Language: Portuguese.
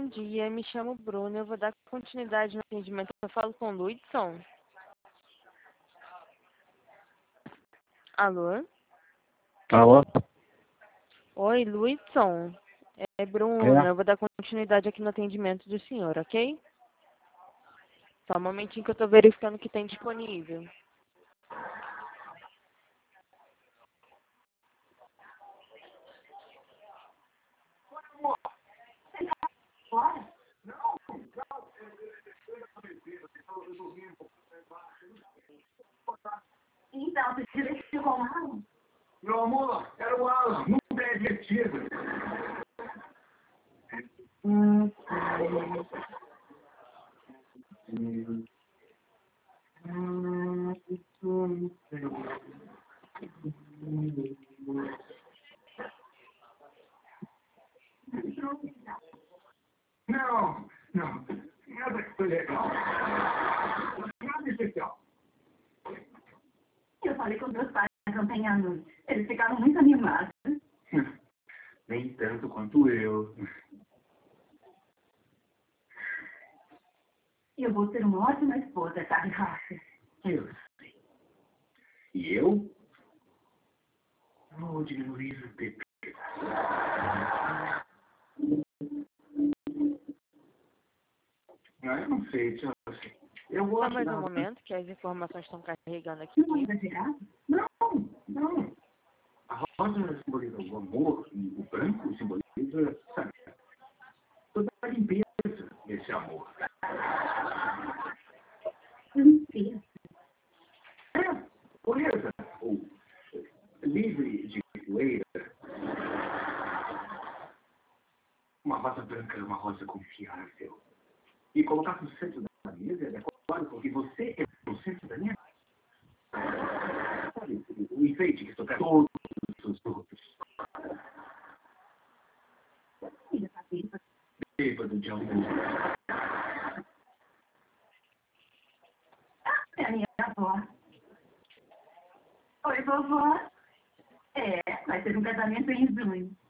Bom dia, me chamo Bruna, eu vou dar continuidade no atendimento. Eu falo com o Luidson. Alô? Alô? Oi, Luidson. É Bruna, eu É? vou dar continuidade aqui no atendimento do senhor, ok? Só um momentinho que eu tô verificando o que tem disponível. Então, você divertiu com o Alan? Meu amor, era o Alan, não é divertido. Não, nada que foi legal. Nada especial. Eu falei com meus pais ontem à noite. Eles ficaram muito animados. Nem tanto quanto eu. Eu vou ser uma ótima esposa, Charlie Harper. Eu sei. E eu? Vou diminuir o bebê. Eu não sei, Chelsea. Eu vou Só mais um ajudar. momento, que as informações estão carregando aqui. Não é exagerado? Não. A rosa simboliza o amor e o branco simboliza, sabe, toda a limpeza desse amor. Limpeza. Pureza, ou livre de poeira. Uma rosa branca é uma rosa confiável. E colocar no centro da mesa é adequado porque você é no centro da mesa. Sabe, o enfeite que toca todos os outros. Filha da vida. Bêbado de amor. É a minha avó. Oi, vovó. Vai ser um casamento em junho.